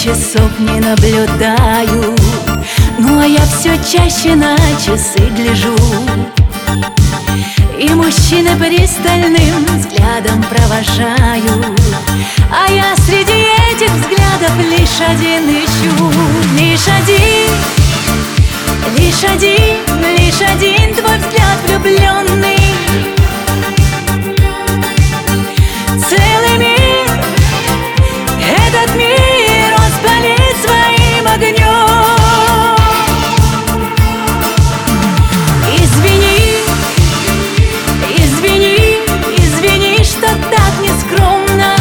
часов не наблюдаю, ну а я все чаще на часы гляжу. И мужчины пристальным взглядом провожают, а я среди этих взглядов лишь один ищу. Лишь один, лишь один, лишь один твой взгляд влюбленный. Целый мир, этот мир, он спалит своим огнем. Извини, извини, извини, что так нескромно,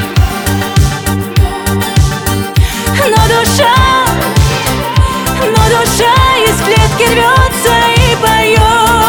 но душа из клетки рвется и поет.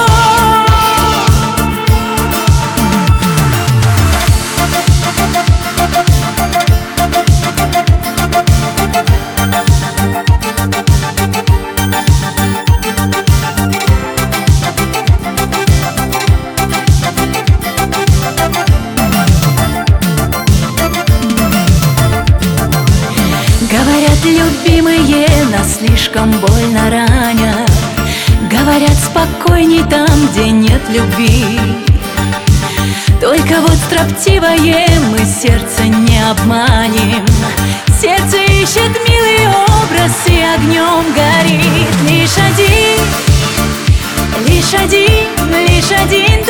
Говорят, любимые нас слишком больно ранят. Говорят, спокойней там, где нет любви. Только вот строптивое мы сердце не обманем. Сердце ищет милый образ и огнем горит. Лишь один, лишь один, лишь один